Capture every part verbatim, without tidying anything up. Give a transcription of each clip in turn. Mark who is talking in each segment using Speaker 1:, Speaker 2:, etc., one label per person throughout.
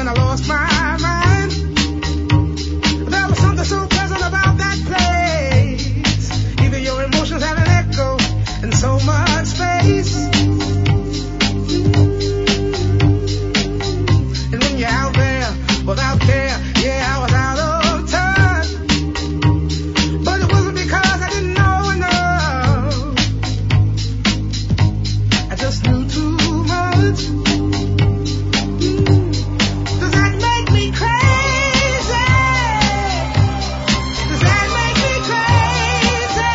Speaker 1: I lost my mind. There was something so pleasant about that place. Even your emotions had an echo in so much space. And when you're out there without care, yeah, I was out of touch. But it wasn't because I didn't know enough. I just knew too much. Does that make me crazy? Does that make me crazy?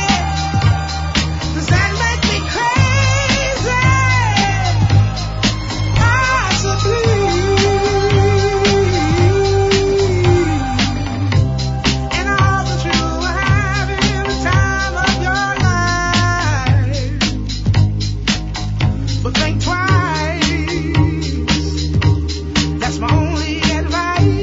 Speaker 1: Does that make me crazy? Possibly. And all that you were having the time of your life. But think twice. That's my only advice.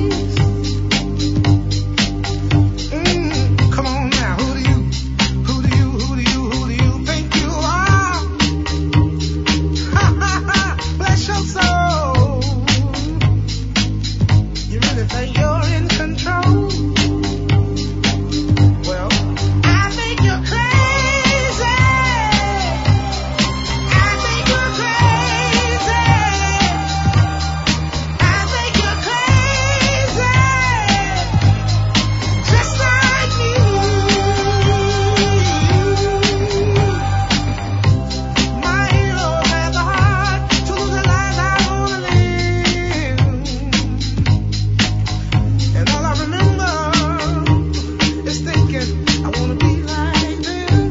Speaker 1: Mm, come on now, who do you, who do you, who do you, who do you think you are? Ha ha ha, bless your soul. You really think you're in control? Well, I think you're crazy. I think you're crazy. I think you're crazy. Just like me. My heroes had the heart to lose the lives I wanna live. And all I remember is thinking, I wanna be like them.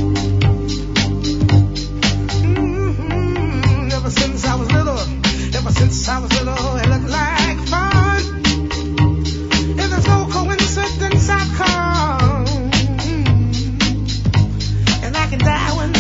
Speaker 1: Mhm. Ever since I was little, ever since I was little, it looked like fun. If there's no coincidence, I've come. And I can die when